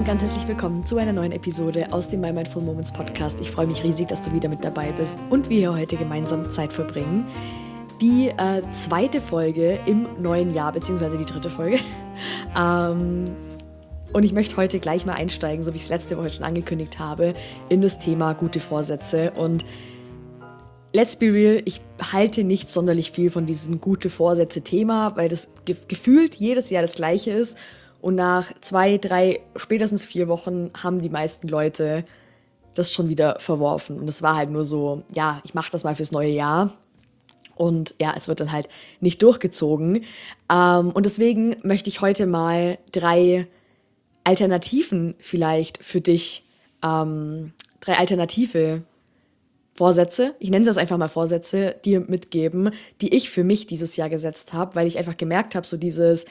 ganz herzlich willkommen zu einer neuen Episode aus dem My Mindful Moments Podcast. Ich freue mich riesig, dass du wieder mit dabei bist und wir hier heute gemeinsam Zeit verbringen. Die zweite Folge im neuen Jahr, beziehungsweise die dritte Folge. Und ich möchte heute gleich mal einsteigen, so wie ich es letzte Woche schon angekündigt habe, in das Thema gute Vorsätze. Und let's be real, ich halte nicht sonderlich viel von diesem gute Vorsätze-Thema, weil das gefühlt jedes Jahr das Gleiche ist. Und nach 2, 3, spätestens 4 Wochen haben die meisten Leute das schon wieder verworfen. Und es war halt nur so, ja, ich mache das mal fürs neue Jahr. Und ja, es wird dann halt nicht durchgezogen. Und deswegen möchte ich heute mal 3 Alternativen vielleicht für dich, 3 alternative Vorsätze, ich nenne das einfach mal Vorsätze, dir mitgeben, die ich für mich dieses Jahr gesetzt habe, weil ich einfach gemerkt habe, so dieses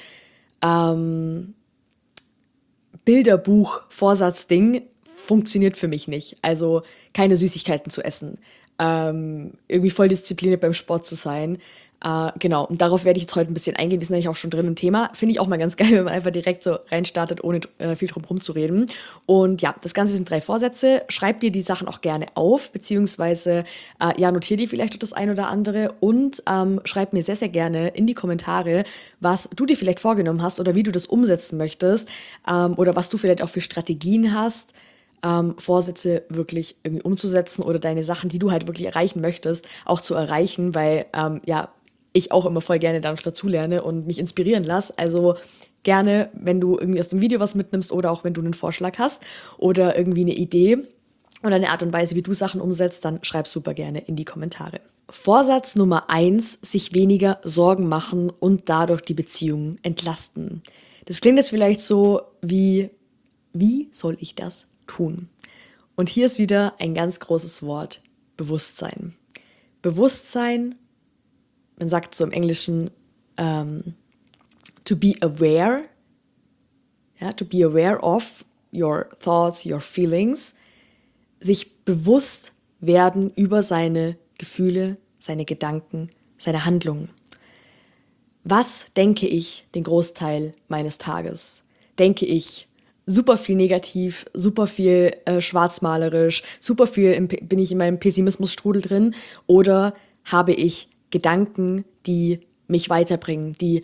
Bilderbuch-Vorsatz-Ding funktioniert für mich nicht. Also keine Süßigkeiten zu essen, irgendwie voll diszipliniert beim Sport zu sein. Genau, und darauf werde ich jetzt heute ein bisschen eingehen. Wir sind eigentlich auch schon drin im Thema. Finde ich auch mal ganz geil, wenn man einfach direkt so reinstartet, ohne viel drum herum zu reden. Und ja, das Ganze sind 3 Vorsätze. Schreib dir die Sachen auch gerne auf, beziehungsweise notier dir vielleicht das ein oder andere und schreib mir sehr, sehr gerne in die Kommentare, was du dir vielleicht vorgenommen hast oder wie du das umsetzen möchtest oder was du vielleicht auch für Strategien hast, Vorsätze wirklich irgendwie umzusetzen oder deine Sachen, die du halt wirklich erreichen möchtest, auch zu erreichen, weil ich auch immer voll gerne dazu lerne und mich inspirieren lasse. Also gerne, wenn du irgendwie aus dem Video was mitnimmst oder auch wenn du einen Vorschlag hast oder irgendwie eine Idee oder eine Art und Weise, wie du Sachen umsetzt, dann schreib super gerne in die Kommentare. Vorsatz Nummer 1, sich weniger Sorgen machen und dadurch die Beziehungen entlasten. Das klingt jetzt vielleicht so wie soll ich das tun? Und hier ist wieder ein ganz großes Wort, Bewusstsein. Bewusstsein, man sagt so im Englischen, to be aware, ja, to be aware of your thoughts, your feelings, sich bewusst werden über seine Gefühle, seine Gedanken, seine Handlungen. Was denke ich den Großteil meines Tages? Denke ich super viel negativ, super viel schwarzmalerisch, super viel bin ich in meinem Pessimismusstrudel drin oder habe ich Gedanken, die mich weiterbringen, die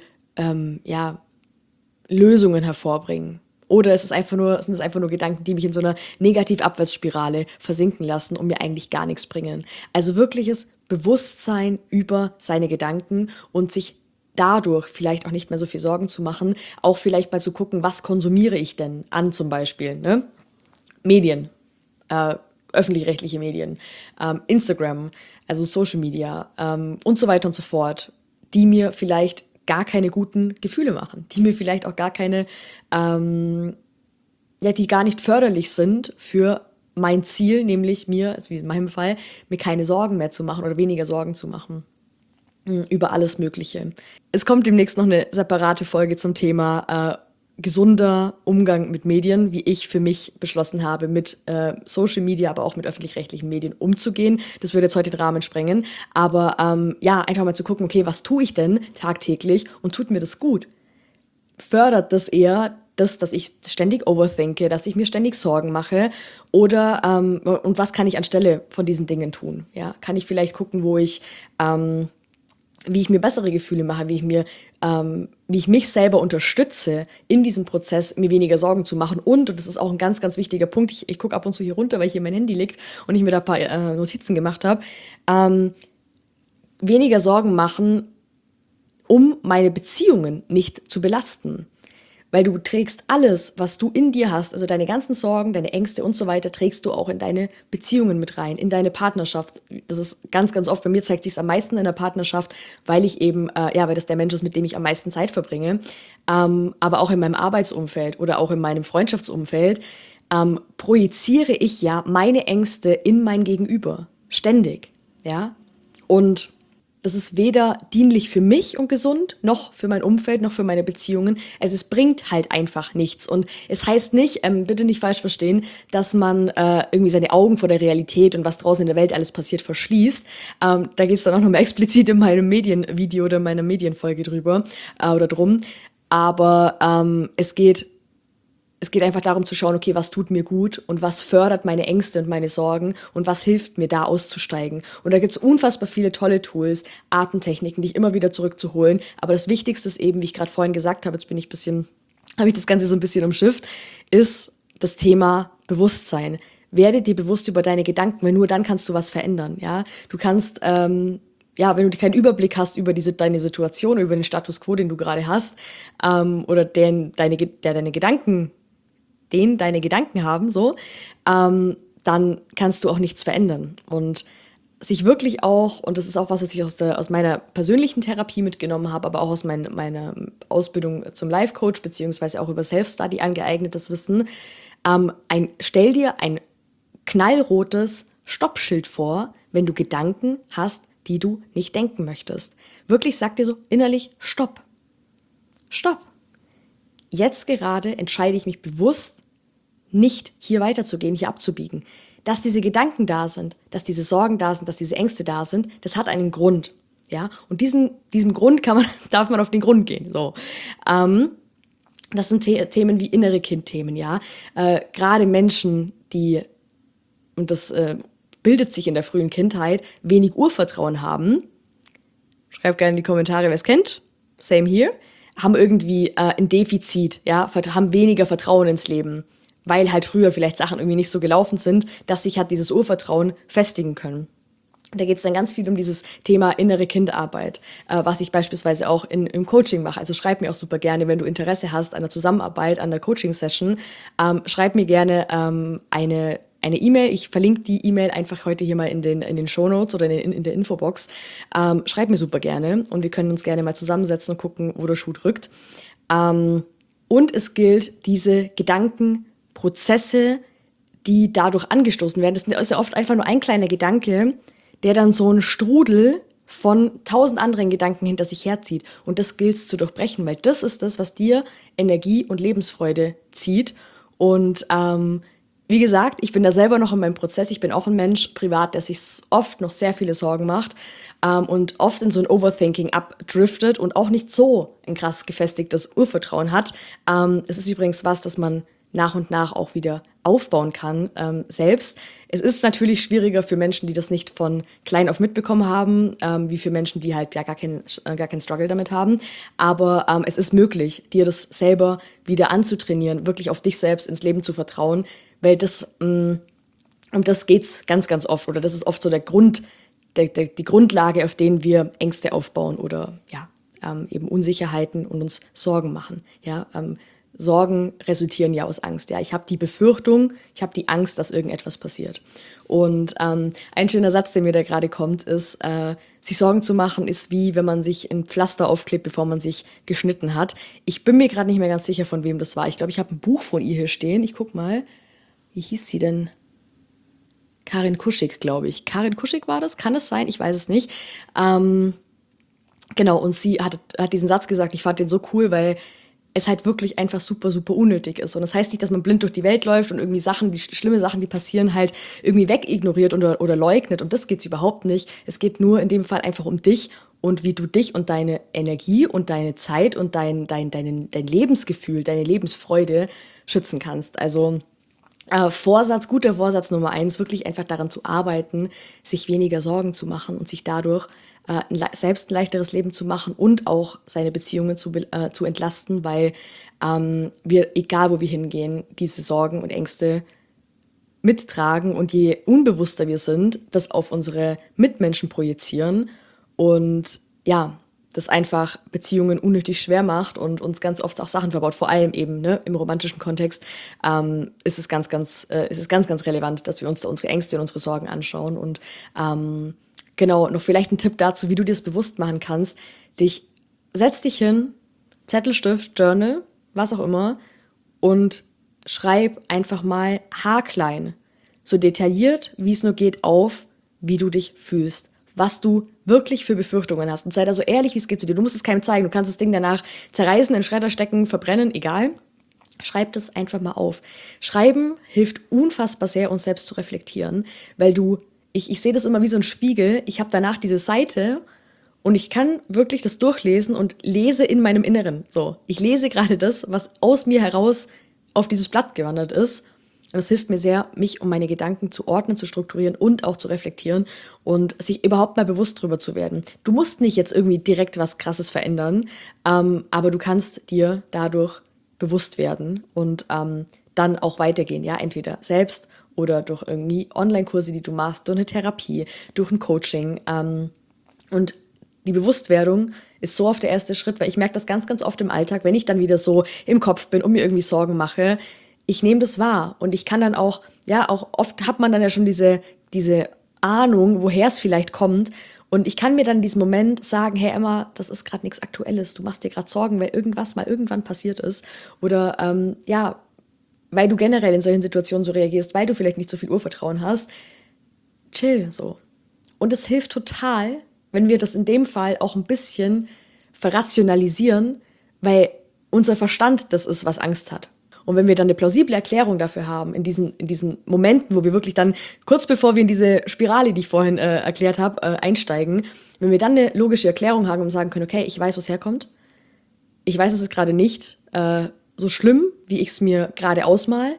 Lösungen hervorbringen. Oder sind es einfach nur Gedanken, die mich in so einer Negativ-Abwärtsspirale versinken lassen und mir eigentlich gar nichts bringen. Also wirkliches Bewusstsein über seine Gedanken und sich dadurch vielleicht auch nicht mehr so viel Sorgen zu machen, auch vielleicht mal zu gucken, was konsumiere ich denn an zum Beispiel, ne? Medien, öffentlich-rechtliche Medien, Instagram, also Social Media und so weiter und so fort, die mir vielleicht gar keine guten Gefühle machen, die mir vielleicht auch gar keine, die gar nicht förderlich sind für mein Ziel, nämlich mir, also wie in meinem Fall, mir keine Sorgen mehr zu machen oder weniger Sorgen zu machen über alles Mögliche. Es kommt demnächst noch eine separate Folge zum Thema gesunder Umgang mit Medien, wie ich für mich beschlossen habe, mit Social Media, aber auch mit öffentlich-rechtlichen Medien umzugehen. Das würde jetzt heute den Rahmen sprengen. Aber einfach mal zu gucken, okay, was tue ich denn tagtäglich und tut mir das gut? Fördert das eher dass ich ständig overthinke, dass ich mir ständig Sorgen mache oder und was kann ich anstelle von diesen Dingen tun? Ja, kann ich vielleicht gucken, wie ich mir bessere Gefühle mache, wie ich mich selber unterstütze, in diesem Prozess mir weniger Sorgen zu machen. Und das ist auch ein ganz, ganz wichtiger Punkt, ich gucke ab und zu hier runter, weil hier mein Handy liegt und ich mir da ein paar Notizen gemacht habe, weniger Sorgen machen, um meine Beziehungen nicht zu belasten. Weil du trägst alles, was du in dir hast, also deine ganzen Sorgen, deine Ängste und so weiter, trägst du auch in deine Beziehungen mit rein, in deine Partnerschaft. Das ist ganz, ganz oft, bei mir zeigt sich es am meisten in der Partnerschaft, weil ich eben, weil das der Mensch ist, mit dem ich am meisten Zeit verbringe, aber auch in meinem Arbeitsumfeld oder auch in meinem Freundschaftsumfeld, projiziere ich ja meine Ängste in mein Gegenüber, ständig, ja, und das ist weder dienlich für mich und gesund, noch für mein Umfeld, noch für meine Beziehungen. Also es bringt halt einfach nichts. Und es heißt nicht, bitte nicht falsch verstehen, dass man irgendwie seine Augen vor der Realität und was draußen in der Welt alles passiert verschließt. Da geht es dann auch nochmal explizit in meinem Medienvideo oder in meiner Medienfolge drüber oder drum. Aber es geht es geht einfach darum zu schauen, okay, was tut mir gut und was fördert meine Ängste und meine Sorgen und was hilft mir da auszusteigen. Und da gibt es unfassbar viele tolle Tools, Atemtechniken, dich immer wieder zurückzuholen. Aber das Wichtigste ist eben, wie ich gerade vorhin gesagt habe, jetzt bin ich habe ich das Ganze so ein bisschen umschifft, ist das Thema Bewusstsein. Werde dir bewusst über deine Gedanken, weil nur dann kannst du was verändern. Ja, du kannst wenn du keinen Überblick hast über deine Situation, über den Status quo, den du gerade hast, oder deine Gedanken deine Gedanken haben, so, dann kannst du auch nichts verändern. Und sich wirklich auch, und das ist auch was ich aus meiner persönlichen Therapie mitgenommen habe, aber auch aus meiner Ausbildung zum Life-Coach, beziehungsweise auch über Self-Study angeeignetes Wissen, stell dir ein knallrotes Stoppschild vor, wenn du Gedanken hast, die du nicht denken möchtest. Wirklich sag dir so innerlich, stopp. Stopp. Jetzt gerade entscheide ich mich bewusst, nicht hier weiterzugehen, hier abzubiegen. Dass diese Gedanken da sind, dass diese Sorgen da sind, dass diese Ängste da sind, das hat einen Grund. Ja? Und diesem Grund darf man auf den Grund gehen. So. Das sind Themen wie innere Kindthemen, ja. Gerade Menschen, die, und das bildet sich in der frühen Kindheit, wenig Urvertrauen haben. Schreibt gerne in die Kommentare, wer es kennt. Same here. Haben irgendwie ein Defizit, ja, haben weniger Vertrauen ins Leben, weil halt früher vielleicht Sachen irgendwie nicht so gelaufen sind, dass sich halt dieses Urvertrauen festigen können. Da geht es dann ganz viel um dieses Thema innere Kindarbeit, was ich beispielsweise auch im Coaching mache. Also schreib mir auch super gerne, wenn du Interesse hast an der Zusammenarbeit, an der Coaching-Session, schreib mir gerne eine E-Mail. Ich verlinke die E-Mail einfach heute hier mal in den Shownotes oder in der Infobox. Schreib mir super gerne und wir können uns gerne mal zusammensetzen und gucken, wo der Schuh drückt. Und es gilt, diese Gedankenprozesse, die dadurch angestoßen werden, das ist ja oft einfach nur ein kleiner Gedanke, der dann so einen Strudel von 1000 anderen Gedanken hinter sich herzieht. Und das gilt es zu durchbrechen, weil das ist das, was dir Energie und Lebensfreude zieht. Und wie gesagt, ich bin da selber noch in meinem Prozess. Ich bin auch ein Mensch privat, der sich oft noch sehr viele Sorgen macht und oft in so ein Overthinking abdriftet und auch nicht so ein krass gefestigtes Urvertrauen hat. Es ist übrigens was, das man nach und nach auch wieder aufbauen kann selbst. Es ist natürlich schwieriger für Menschen, die das nicht von klein auf mitbekommen haben, wie für Menschen, die halt ja gar keinen Struggle damit haben. Aber es ist möglich, dir das selber wieder anzutrainieren, wirklich auf dich selbst ins Leben zu vertrauen, weil um das geht's ganz, ganz oft. Oder das ist oft so die Grundlage, auf denen wir Ängste aufbauen oder eben Unsicherheiten und uns Sorgen machen. Ja, Sorgen resultieren ja aus Angst. Ja, ich habe die Befürchtung, ich habe die Angst, dass irgendetwas passiert. Und ein schöner Satz, der mir da gerade kommt, ist, sich Sorgen zu machen, ist wie, wenn man sich ein Pflaster aufklebt, bevor man sich geschnitten hat. Ich bin mir gerade nicht mehr ganz sicher, von wem das war. Ich glaube, ich habe ein Buch von ihr hier stehen. Ich guck mal, wie hieß sie denn? Karin Kuschig, glaube ich. Karin Kuschig war das? Kann es sein? Ich weiß es nicht. Genau, und sie hat diesen Satz gesagt, ich fand den so cool, weil es halt wirklich einfach super, super unnötig ist. Und das heißt nicht, dass man blind durch die Welt läuft und irgendwie schlimme Sachen, die passieren, halt irgendwie wegignoriert oder leugnet. Und das geht's überhaupt nicht. Es geht nur in dem Fall einfach um dich und wie du dich und deine Energie und deine Zeit und dein Lebensgefühl, deine Lebensfreude schützen kannst. Also guter Vorsatz Nummer 1, wirklich einfach daran zu arbeiten, sich weniger Sorgen zu machen und sich dadurch selbst ein leichteres Leben zu machen und auch seine Beziehungen zu entlasten, weil wir, egal wo wir hingehen, diese Sorgen und Ängste mittragen und je unbewusster wir sind, das auf unsere Mitmenschen projizieren und ja, das einfach Beziehungen unnötig schwer macht und uns ganz oft auch Sachen verbaut. Vor allem eben im romantischen Kontext ist es ganz, ganz relevant, dass wir uns da unsere Ängste und unsere Sorgen anschauen. Und genau, noch vielleicht ein Tipp dazu, wie du dir das bewusst machen kannst. Setz dich hin, Zettel, Stift, Journal, was auch immer, und schreib einfach mal haarklein, so detailliert, wie es nur geht, auf, wie du dich fühlst, was du wirklich für Befürchtungen hast. Und sei da so ehrlich, wie es geht zu dir. Du musst es keinem zeigen. Du kannst das Ding danach zerreißen, in den Schredder stecken, verbrennen, egal. Schreib das einfach mal auf. Schreiben hilft unfassbar sehr, uns selbst zu reflektieren, weil ich sehe das immer wie so ein Spiegel. Ich habe danach diese Seite und ich kann wirklich das durchlesen und lese in meinem Inneren. So, ich lese gerade das, was aus mir heraus auf dieses Blatt gewandert ist. Und es hilft mir sehr, mich um meine Gedanken zu ordnen, zu strukturieren und auch zu reflektieren und sich überhaupt mal bewusst drüber zu werden. Du musst nicht jetzt irgendwie direkt was Krasses verändern, aber du kannst dir dadurch bewusst werden und dann auch weitergehen. Ja, entweder selbst oder durch irgendwie Online-Kurse, die du machst, durch eine Therapie, durch ein Coaching. Und die Bewusstwerdung ist so oft der erste Schritt, weil ich merke das ganz, ganz oft im Alltag, wenn ich dann wieder so im Kopf bin und mir irgendwie Sorgen mache, ich nehme das wahr und ich kann dann auch, ja, auch oft hat man dann ja schon diese Ahnung, woher es vielleicht kommt und ich kann mir dann in diesem Moment sagen, hey Emma, das ist gerade nichts Aktuelles, du machst dir gerade Sorgen, weil irgendwas mal irgendwann passiert ist oder ja, weil du generell in solchen Situationen so reagierst, weil du vielleicht nicht so viel Urvertrauen hast, chill so. Und es hilft total, wenn wir das in dem Fall auch ein bisschen verrationalisieren, weil unser Verstand das ist, was Angst hat. Und wenn wir dann eine plausible Erklärung dafür haben, in diesen Momenten, wo wir wirklich dann, kurz bevor wir in diese Spirale, die ich vorhin erklärt habe, einsteigen, wenn wir dann eine logische Erklärung haben und sagen können, okay, ich weiß, wo es herkommt, ich weiß, es ist gerade nicht so schlimm, wie ich es mir gerade ausmal,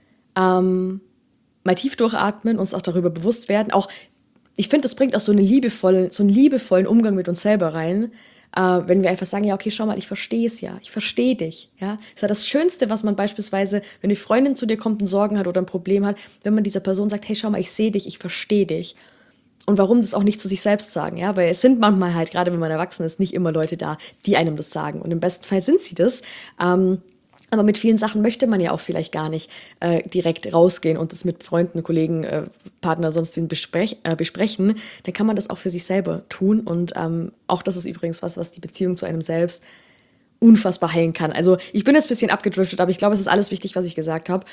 mal tief durchatmen, uns auch darüber bewusst werden. Auch, ich finde, das bringt auch so einen liebevollen Umgang mit uns selber rein, wenn wir einfach sagen, ja, okay, schau mal, ich verstehe es ja, ich verstehe dich. Ja? Das ist ja das Schönste, was man beispielsweise, wenn eine Freundin zu dir kommt und Sorgen hat oder ein Problem hat, wenn man dieser Person sagt, hey, schau mal, ich sehe dich, ich verstehe dich. Und warum das auch nicht zu sich selbst sagen, ja, weil es sind manchmal halt, gerade wenn man erwachsen ist, nicht immer Leute da, die einem das sagen. Und im besten Fall sind sie das. Aber mit vielen Sachen möchte man ja auch vielleicht gar nicht direkt rausgehen und das mit Freunden, Kollegen, Partner, sonst wen besprechen. Dann kann man das auch für sich selber tun. Und auch das ist übrigens was die Beziehung zu einem selbst unfassbar heilen kann. Also ich bin jetzt ein bisschen abgedriftet, aber ich glaube, es ist alles wichtig, was ich gesagt habe.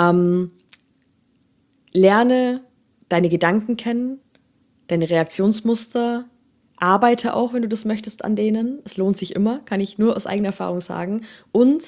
Lerne deine Gedanken kennen, deine Reaktionsmuster, arbeite auch, wenn du das möchtest, an denen. Es lohnt sich immer, kann ich nur aus eigener Erfahrung sagen. Und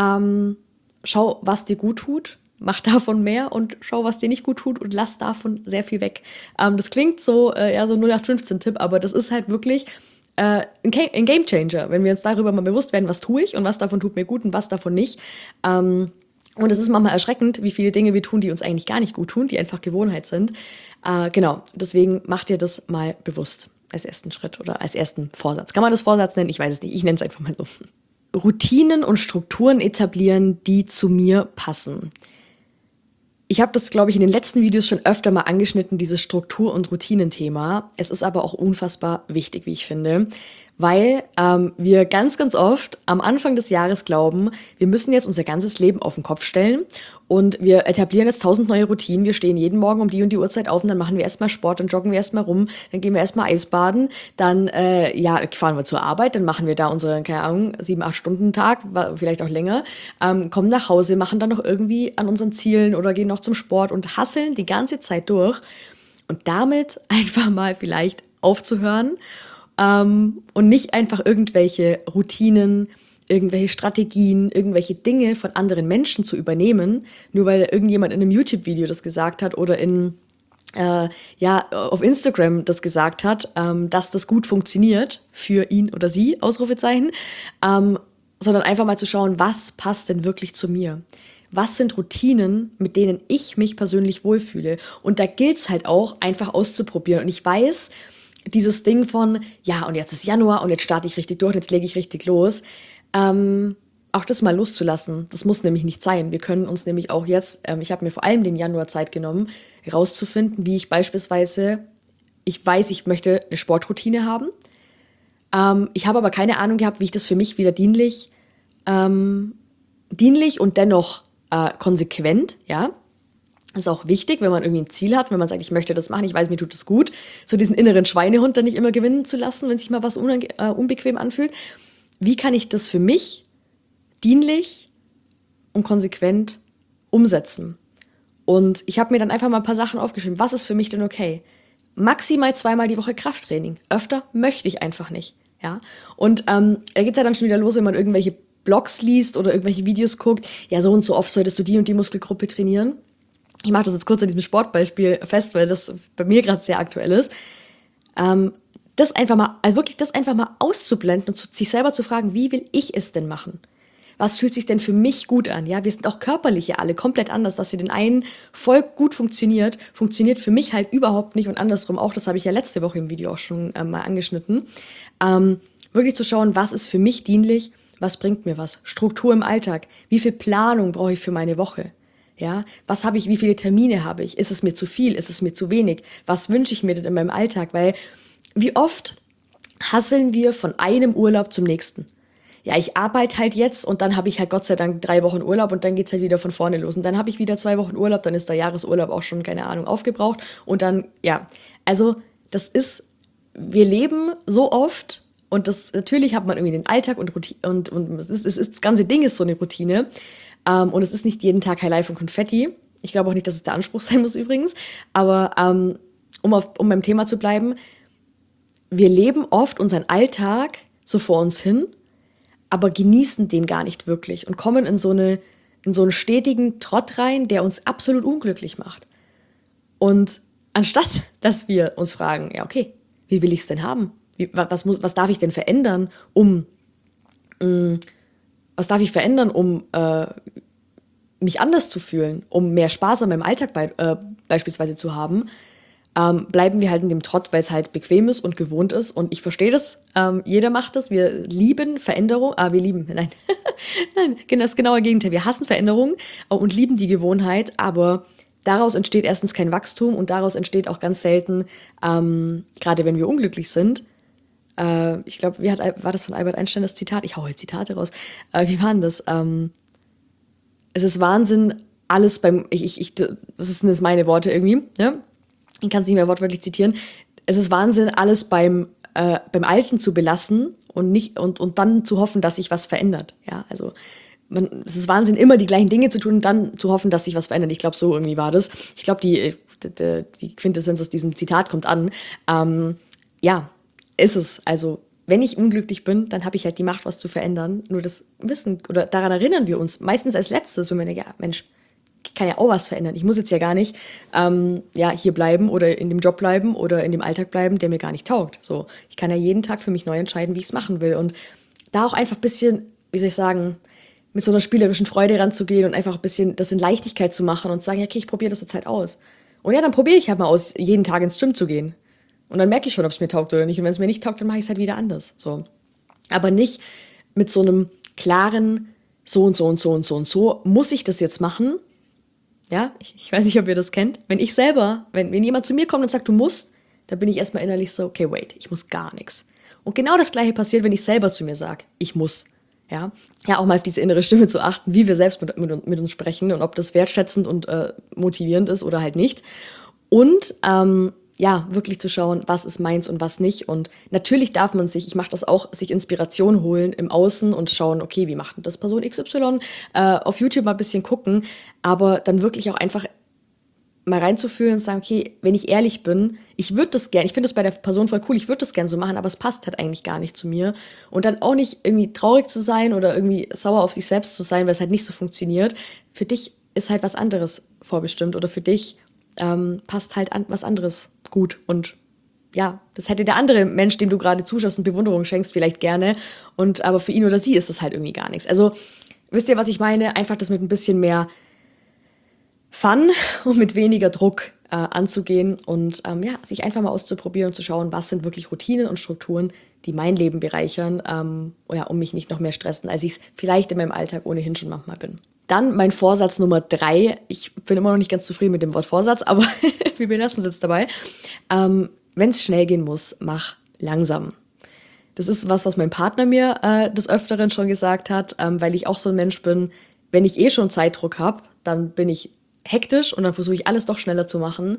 schau, was dir gut tut, mach davon mehr und schau, was dir nicht gut tut und lass davon sehr viel weg. Das klingt so, ja, so 0815-Tipp, aber das ist halt wirklich ein Game Changer, wenn wir uns darüber mal bewusst werden, was tue ich und was davon tut mir gut und was davon nicht. Und es ist manchmal erschreckend, wie viele Dinge wir tun, die uns eigentlich gar nicht gut tun, die einfach Gewohnheit sind. Genau, deswegen mach dir das mal bewusst als ersten Schritt oder als ersten Vorsatz. Kann man das Vorsatz nennen? Ich weiß es nicht. Ich nenne es einfach mal so. Routinen und Strukturen etablieren, die zu mir passen. Ich habe das, glaube ich, in den letzten Videos schon öfter mal angeschnitten, dieses Struktur- und Routinenthema. Es ist aber auch unfassbar wichtig, wie ich finde, weil wir ganz, ganz oft am Anfang des Jahres glauben, wir müssen jetzt unser ganzes Leben auf den Kopf stellen und wir etablieren jetzt 1000 neue Routinen. Wir stehen jeden Morgen um die und die Uhrzeit auf und dann machen wir erstmal Sport, dann joggen wir erstmal rum, dann gehen wir erstmal Eisbaden, dann ja, fahren wir zur Arbeit, dann machen wir da unsere, keine Ahnung, 7, 8 Stunden Tag, vielleicht auch länger, kommen nach Hause, machen dann noch irgendwie an unseren Zielen oder gehen noch zum Sport und hasseln die ganze Zeit durch und damit einfach mal vielleicht aufzuhören und nicht einfach irgendwelche Routinen, irgendwelche Strategien, irgendwelche Dinge von anderen Menschen zu übernehmen, nur weil irgendjemand in einem YouTube-Video das gesagt hat oder ja, auf Instagram das gesagt hat, dass das gut funktioniert für ihn oder sie, Ausrufezeichen, sondern einfach mal zu schauen, was passt denn wirklich zu mir? Was sind Routinen, mit denen ich mich persönlich wohlfühle? Und da gilt es halt auch, einfach auszuprobieren. Und ich weiß, dieses Ding von, ja, und jetzt ist Januar und jetzt starte ich richtig durch, jetzt lege ich richtig los, auch das mal loszulassen. Das muss nämlich nicht sein. Wir können uns nämlich auch jetzt, ich habe mir vor allem den Januar Zeit genommen, herauszufinden, wie ich beispielsweise, ich weiß, ich möchte eine Sportroutine haben. Ich habe aber keine Ahnung gehabt, wie ich das für mich wieder dienlich und dennoch konsequent, ja. Das ist auch wichtig, wenn man irgendwie ein Ziel hat, wenn man sagt, ich möchte das machen, ich weiß, mir tut das gut, so diesen inneren Schweinehund dann nicht immer gewinnen zu lassen, wenn sich mal was unbequem anfühlt. Wie kann ich das für mich dienlich und konsequent umsetzen? Und ich habe mir dann einfach mal ein paar Sachen aufgeschrieben. Was ist für mich denn okay? Maximal 2-mal die Woche Krafttraining. Öfter möchte ich einfach nicht. Ja? Und da geht es ja dann schon wieder los, wenn man irgendwelche Blogs liest oder irgendwelche Videos guckt. Ja, so und so oft solltest du die und die Muskelgruppe trainieren. Ich mache das jetzt kurz an diesem Sportbeispiel fest, weil das bei mir gerade sehr aktuell ist. Das einfach mal, also wirklich das einfach mal auszublenden und sich selber zu fragen, wie will ich es denn machen? Was fühlt sich denn für mich gut an? Ja, wir sind auch körperlich ja alle komplett anders. Was für den einen voll gut funktioniert, funktioniert für mich halt überhaupt nicht und andersrum auch. Das habe ich ja letzte Woche im Video auch schon mal angeschnitten. Wirklich zu schauen, was ist für mich dienlich, was bringt mir was? Struktur im Alltag. Wie viel Planung brauche ich für meine Woche? Ja, was habe ich, wie viele Termine habe ich? Ist es mir zu viel? Ist es mir zu wenig? Was wünsche ich mir denn in meinem Alltag? Weil wie oft hasseln wir von einem Urlaub zum nächsten? Ja, ich arbeite halt jetzt und dann habe ich halt Gott sei Dank 3 Wochen Urlaub und dann geht's halt wieder von vorne los. Und dann habe ich wieder 2 Wochen Urlaub, dann ist der Jahresurlaub auch schon, keine Ahnung, aufgebraucht. Und dann, ja, also das ist, wir leben so oft und das, natürlich hat man irgendwie den Alltag und Routine und das ganze Ding ist so eine Routine. Und es ist nicht jeden Tag High Life und Konfetti. Ich glaube auch nicht, dass es der Anspruch sein muss übrigens. Aber um beim Thema zu bleiben, wir leben oft unseren Alltag so vor uns hin, aber genießen den gar nicht wirklich und kommen in so einen stetigen Trott rein, der uns absolut unglücklich macht. Und anstatt, dass wir uns fragen, ja okay, wie will ich es denn haben? Was darf ich denn verändern, um mich anders zu fühlen, um mehr Spaß an meinem Alltag beispielsweise zu haben, bleiben wir halt in dem Trott, weil es halt bequem ist und gewohnt ist. Und ich verstehe das, jeder macht das. Wir lieben Veränderung, nein, genau das genaue Gegenteil. Wir hassen Veränderung und lieben die Gewohnheit, aber daraus entsteht erstens kein Wachstum und daraus entsteht auch ganz selten, gerade wenn wir unglücklich sind, ich glaube, war das von Albert Einstein das Zitat? Ich hau halt Zitate raus. Wie war denn das? Es ist Wahnsinn, alles das sind jetzt meine Worte irgendwie, ne? Ich kann es nicht mehr wortwörtlich zitieren. Es ist Wahnsinn, alles beim Alten zu belassen und dann zu hoffen, dass sich was verändert. Ja, also es ist Wahnsinn, immer die gleichen Dinge zu tun und dann zu hoffen, dass sich was verändert. Ich glaube, so irgendwie war das. Ich glaube, die Quintessenz aus diesem Zitat kommt an. Ja, ist es. Also, wenn ich unglücklich bin, dann habe ich halt die Macht, was zu verändern. Nur das Wissen, oder daran erinnern wir uns meistens als letztes, wenn wir denken, ja, Mensch, ich kann ja auch was verändern. Ich muss jetzt ja gar nicht hier bleiben oder in dem Job bleiben oder in dem Alltag bleiben, der mir gar nicht taugt. So, ich kann ja jeden Tag für mich neu entscheiden, wie ich es machen will. Und da auch einfach ein bisschen, wie soll ich sagen, mit so einer spielerischen Freude ranzugehen und einfach ein bisschen das in Leichtigkeit zu machen und zu sagen, ja, okay, ich probiere das jetzt halt aus. Und ja, dann probiere ich halt mal aus, jeden Tag ins Gym zu gehen. Und dann merke ich schon, ob es mir taugt oder nicht. Und wenn es mir nicht taugt, dann mache ich es halt wieder anders. So. Aber nicht mit so einem klaren, so und so und so und so und so muss ich das jetzt machen. Ja, ich weiß nicht, ob ihr das kennt. Wenn jemand zu mir kommt und sagt, du musst, dann bin ich erstmal innerlich so, okay, wait, ich muss gar nichts. Und genau das Gleiche passiert, wenn ich selber zu mir sage, ich muss. Ja, auch mal auf diese innere Stimme zu achten, wie wir selbst mit uns sprechen und ob das wertschätzend und motivierend ist oder halt nicht. Und wirklich zu schauen, was ist meins und was nicht. Und natürlich darf man sich Inspiration holen im Außen und schauen, okay, wie macht denn das Person XY? Auf YouTube mal ein bisschen gucken, aber dann wirklich auch einfach mal reinzufühlen und sagen, okay, wenn ich ehrlich bin, ich finde das bei der Person voll cool, ich würde das gern so machen, aber es passt halt eigentlich gar nicht zu mir. Und dann auch nicht irgendwie traurig zu sein oder irgendwie sauer auf sich selbst zu sein, weil es halt nicht so funktioniert. Für dich ist halt was anderes vorbestimmt oder für dich passt halt was anderes gut. Und ja, das hätte der andere Mensch, dem du gerade zuschaust und Bewunderung schenkst, vielleicht gerne. Aber für ihn oder sie ist das halt irgendwie gar nichts. Also, wisst ihr, was ich meine? Einfach das mit ein bisschen mehr Fun und mit weniger Druck anzugehen und sich einfach mal auszuprobieren und zu schauen, was sind wirklich Routinen und Strukturen, die mein Leben bereichern, um mich nicht noch mehr stressen, als ich es vielleicht in meinem Alltag ohnehin schon manchmal bin. Dann mein Vorsatz Nummer 3. Ich bin immer noch nicht ganz zufrieden mit dem Wort Vorsatz, aber wir belassen es jetzt dabei. Wenn es schnell gehen muss, mach langsam. Das ist was mein Partner mir des Öfteren schon gesagt hat, weil ich auch so ein Mensch bin, wenn ich schon Zeitdruck habe, dann bin ich hektisch und dann versuche ich alles doch schneller zu machen.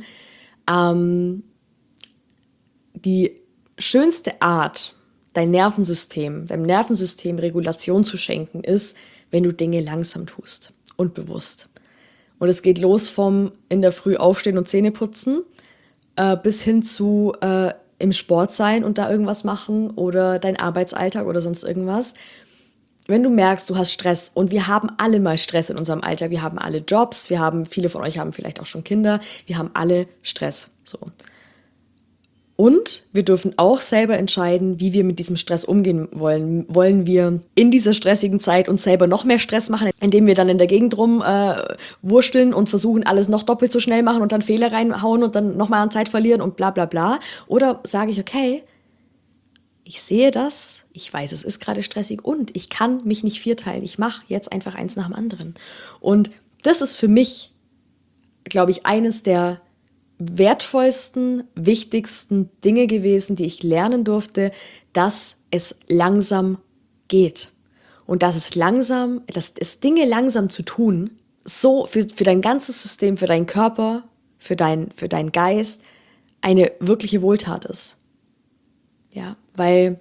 Die schönste Art, deinem Nervensystem Regulation zu schenken, ist, wenn du Dinge langsam tust und bewusst. Und es geht los vom in der Früh aufstehen und Zähne putzen, bis hin zu im Sport sein und da irgendwas machen oder dein Arbeitsalltag oder sonst irgendwas. Wenn du merkst, du hast Stress, und wir haben alle mal Stress in unserem Alltag, wir haben alle Jobs, viele von euch haben vielleicht auch schon Kinder, wir haben alle Stress. So. Und wir dürfen auch selber entscheiden, wie wir mit diesem Stress umgehen wollen. Wollen wir in dieser stressigen Zeit uns selber noch mehr Stress machen, indem wir dann in der Gegend rumwurschteln und versuchen, alles noch doppelt so schnell machen und dann Fehler reinhauen und dann nochmal an Zeit verlieren und bla bla bla? Oder sage ich, okay, ich sehe das, ich weiß, es ist gerade stressig und ich kann mich nicht vierteilen. Ich mache jetzt einfach eins nach dem anderen. Und das ist für mich, glaube ich, eines der wertvollsten, wichtigsten Dinge gewesen, die ich lernen durfte, dass es langsam geht. Und dass es Dinge langsam zu tun, so für dein ganzes System, für deinen Körper, für deinen Geist, eine wirkliche Wohltat ist. Ja, weil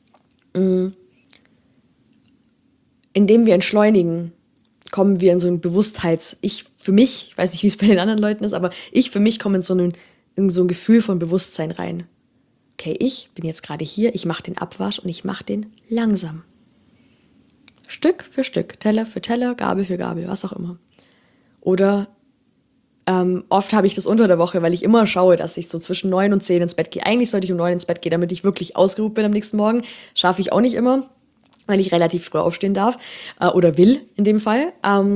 indem wir entschleunigen, kommen wir in so ein ich weiß nicht, wie es bei den anderen Leuten ist, aber ich für mich komme in so ein Gefühl von Bewusstsein rein. Okay, ich bin jetzt gerade hier, ich mache den Abwasch und ich mache den langsam. Stück für Stück, Teller für Teller, Gabel für Gabel, was auch immer. Oder oft habe ich das unter der Woche, weil ich immer schaue, dass ich so zwischen 9 und 10 ins Bett gehe. Eigentlich sollte ich um 9 ins Bett gehen, damit ich wirklich ausgeruht bin am nächsten Morgen. Schaffe ich auch nicht immer, weil ich relativ früh aufstehen darf oder will in dem Fall.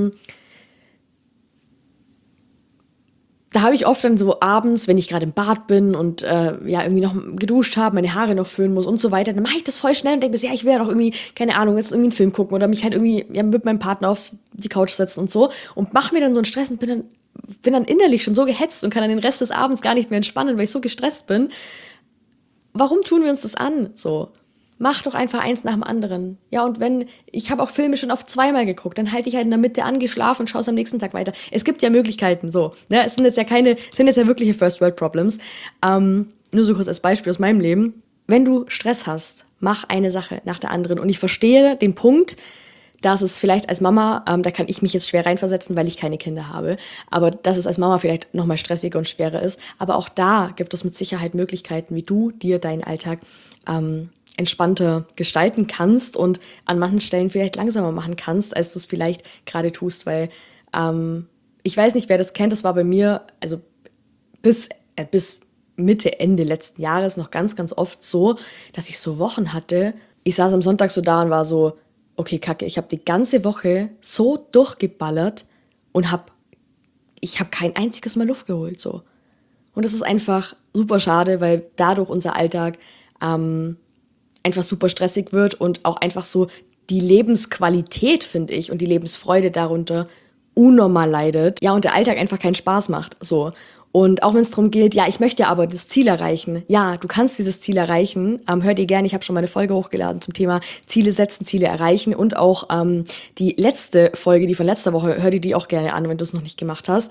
Da habe ich oft dann so abends, wenn ich gerade im Bad bin und irgendwie noch geduscht habe, meine Haare noch föhnen muss und so weiter, dann mache ich das voll schnell und denke mir, ja, ich will ja doch irgendwie, keine Ahnung, jetzt irgendwie einen Film gucken oder mich halt irgendwie mit meinem Partner auf die Couch setzen und so und mache mir dann so einen Stress und bin dann innerlich schon so gehetzt und kann dann den Rest des Abends gar nicht mehr entspannen, weil ich so gestresst bin. Warum tun wir uns das an? So. Mach doch einfach eins nach dem anderen. Ja, und ich habe auch Filme schon auf zweimal geguckt, dann halte ich halt in der Mitte an, geschlafen und schaue es am nächsten Tag weiter. Es gibt ja Möglichkeiten, so. Ne? Es sind jetzt ja wirkliche First World Problems. Nur so kurz als Beispiel aus meinem Leben. Wenn du Stress hast, mach eine Sache nach der anderen. Und ich verstehe den Punkt, dass es vielleicht als Mama, da kann ich mich jetzt schwer reinversetzen, weil ich keine Kinder habe, aber dass es als Mama vielleicht nochmal stressiger und schwerer ist. Aber auch da gibt es mit Sicherheit Möglichkeiten, wie du dir deinen Alltag entspannter gestalten kannst und an manchen Stellen vielleicht langsamer machen kannst, als du es vielleicht gerade tust, weil ich weiß nicht, wer das kennt, das war bei mir, also bis Mitte, Ende letzten Jahres noch ganz, ganz oft so, dass ich so Wochen hatte, ich saß am Sonntag so da und war so, okay, Kacke, ich habe die ganze Woche so durchgeballert und ich habe kein einziges Mal Luft geholt, so. Und das ist einfach super schade, weil dadurch unser Alltag einfach super stressig wird und auch einfach so die Lebensqualität, finde ich, und die Lebensfreude darunter unnormal leidet. Ja, und der Alltag einfach keinen Spaß macht, so. Und auch wenn es darum geht, ja, ich möchte aber das Ziel erreichen. Ja, du kannst dieses Ziel erreichen. Hör dir gerne, ich habe schon mal eine Folge hochgeladen zum Thema Ziele setzen, Ziele erreichen. Und auch die letzte Folge, die von letzter Woche, hör dir die auch gerne an, wenn du es noch nicht gemacht hast.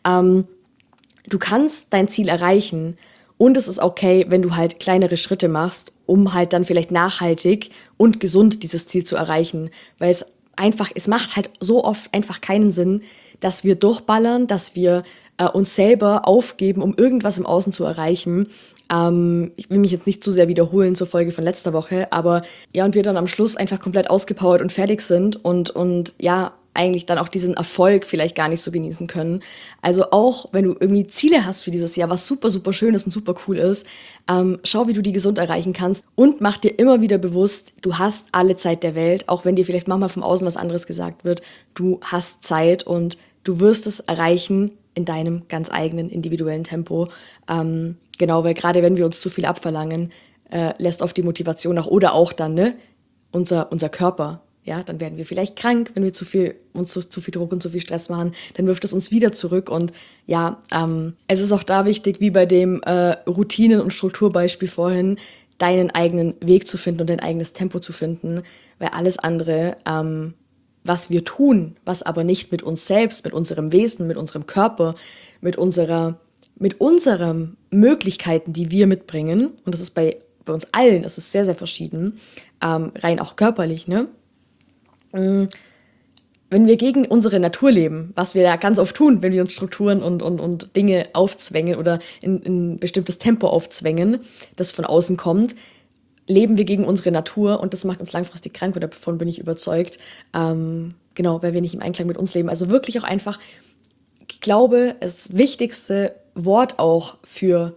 Du kannst dein Ziel erreichen und es ist okay, wenn du halt kleinere Schritte machst, um halt dann vielleicht nachhaltig und gesund dieses Ziel zu erreichen. Weil es macht halt so oft einfach keinen Sinn, dass wir durchballern, dass wir uns selber aufgeben, um irgendwas im Außen zu erreichen. Ich will mich jetzt nicht zu sehr wiederholen zur Folge von letzter Woche, aber ja, und wir dann am Schluss einfach komplett ausgepowert und fertig sind und ja, eigentlich dann auch diesen Erfolg vielleicht gar nicht so genießen können. Also auch, wenn du irgendwie Ziele hast für dieses Jahr, was super, super schön ist und super cool ist, schau, wie du die gesund erreichen kannst und mach dir immer wieder bewusst, du hast alle Zeit der Welt, auch wenn dir vielleicht manchmal vom Außen was anderes gesagt wird, du hast Zeit und du wirst es erreichen in deinem ganz eigenen individuellen Tempo. Genau, weil gerade wenn wir uns zu viel abverlangen, lässt oft die Motivation nach oder auch dann unser Körper. Ja, dann werden wir vielleicht krank, wenn wir zu viel Druck und zu viel Stress machen. Dann wirft es uns wieder zurück. Und ja, es ist auch da wichtig, wie bei dem Routinen- und Strukturbeispiel vorhin, deinen eigenen Weg zu finden und dein eigenes Tempo zu finden. Weil alles andere, was wir tun, was aber nicht mit uns selbst, mit unserem Wesen, mit unserem Körper, mit unseren Möglichkeiten, die wir mitbringen, und das ist bei uns allen, das ist sehr, sehr verschieden, rein auch körperlich, ne? Wenn wir gegen unsere Natur leben, was wir ja ganz oft tun, wenn wir uns Strukturen und Dinge aufzwängen oder in ein bestimmtes Tempo aufzwängen, das von außen kommt, leben wir gegen unsere Natur und das macht uns langfristig krank, oder davon bin ich überzeugt. Genau, weil wir nicht im Einklang mit uns leben. Also wirklich auch einfach, ich glaube, das wichtigste Wort auch für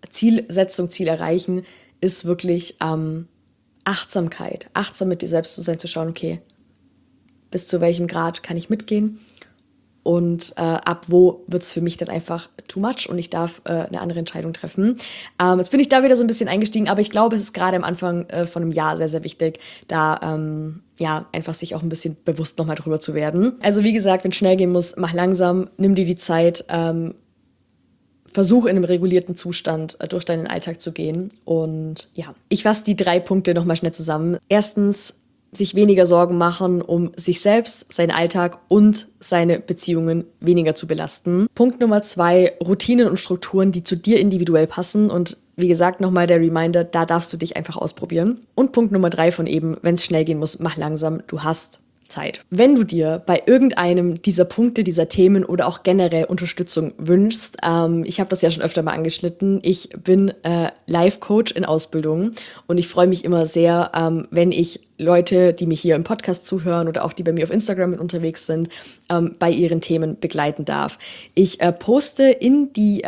Zielsetzung, Ziel erreichen, ist wirklich Achtsamkeit. Achtsam mit dir selbst zu sein, zu schauen, okay, bis zu welchem Grad kann ich mitgehen und ab wo wird es für mich dann einfach too much und ich darf eine andere Entscheidung treffen. Jetzt bin ich da wieder so ein bisschen eingestiegen, aber ich glaube, es ist gerade am Anfang von einem Jahr sehr, sehr wichtig, da einfach sich auch ein bisschen bewusst nochmal drüber zu werden. Also wie gesagt, wenn es schnell gehen muss, mach langsam, nimm dir die Zeit, versuch in einem regulierten Zustand durch deinen Alltag zu gehen. Und ja, ich fasse die 3 Punkte nochmal schnell zusammen. Erstens, sich weniger Sorgen machen, um sich selbst, seinen Alltag und seine Beziehungen weniger zu belasten. Punkt Nummer 2, Routinen und Strukturen, die zu dir individuell passen. Und wie gesagt, nochmal der Reminder, da darfst du dich einfach ausprobieren. Und Punkt Nummer 3 von eben, wenn es schnell gehen muss, mach langsam, du hast Zeit. Wenn du dir bei irgendeinem dieser Punkte, dieser Themen oder auch generell Unterstützung wünschst, ich habe das ja schon öfter mal angeschnitten, ich bin Life-Coach in Ausbildung und ich freue mich immer sehr, wenn ich Leute, die mich hier im Podcast zuhören oder auch die bei mir auf Instagram mit unterwegs sind, bei ihren Themen begleiten darf. Ich poste in die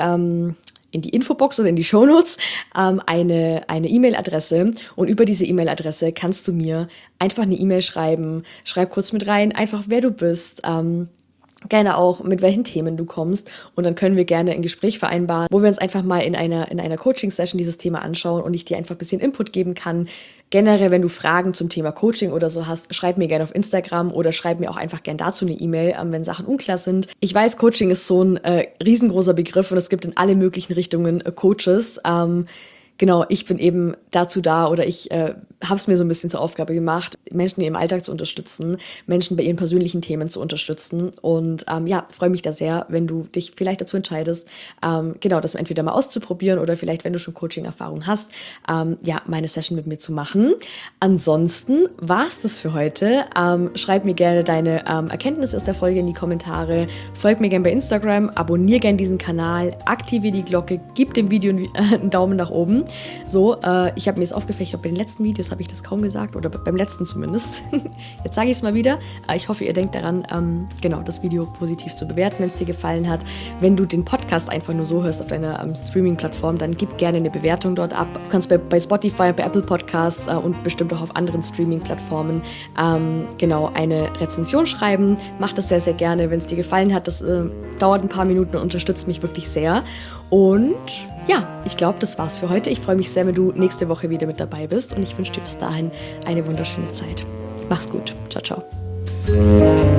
Infobox oder in die Shownotes eine E-Mail-Adresse und über diese E-Mail-Adresse kannst du mir einfach eine E-Mail schreiben. Schreib kurz mit rein, einfach wer du bist, gerne auch mit welchen Themen du kommst und dann können wir gerne ein Gespräch vereinbaren, wo wir uns einfach mal in einer Coaching-Session dieses Thema anschauen und ich dir einfach ein bisschen Input geben kann. Generell, wenn du Fragen zum Thema Coaching oder so hast, schreib mir gerne auf Instagram oder schreib mir auch einfach gerne dazu eine E-Mail, wenn Sachen unklar sind. Ich weiß, Coaching ist so ein riesengroßer Begriff und es gibt in alle möglichen Richtungen Coaches. Genau, ich bin eben dazu da oder ich habe es mir so ein bisschen zur Aufgabe gemacht, Menschen in ihrem Alltag zu unterstützen, Menschen bei ihren persönlichen Themen zu unterstützen und freue mich da sehr, wenn du dich vielleicht dazu entscheidest, das entweder mal auszuprobieren oder vielleicht, wenn du schon Coaching-Erfahrung hast, meine Session mit mir zu machen. Ansonsten war es das für heute. Schreib mir gerne deine Erkenntnisse aus der Folge in die Kommentare, folg mir gerne bei Instagram, abonniere gerne diesen Kanal, aktiviere die Glocke, gib dem Video einen Daumen nach oben. So, ich habe mir jetzt aufgefallen, ich glaube, bei den letzten Videos habe ich das kaum gesagt oder beim letzten zumindest. Jetzt sage ich es mal wieder. Ich hoffe, ihr denkt daran, das Video positiv zu bewerten, wenn es dir gefallen hat. Wenn du den Podcast einfach nur so hörst auf deiner Streaming-Plattform, dann gib gerne eine Bewertung dort ab. Du kannst bei Spotify, bei Apple Podcasts und bestimmt auch auf anderen Streaming-Plattformen eine Rezension schreiben. Mach das sehr, sehr gerne, wenn es dir gefallen hat. Das dauert ein paar Minuten und unterstützt mich wirklich sehr. Und ja, ich glaube, das war's für heute. Ich freue mich sehr, wenn du nächste Woche wieder mit dabei bist und ich wünsche dir bis dahin eine wunderschöne Zeit. Mach's gut. Ciao, ciao.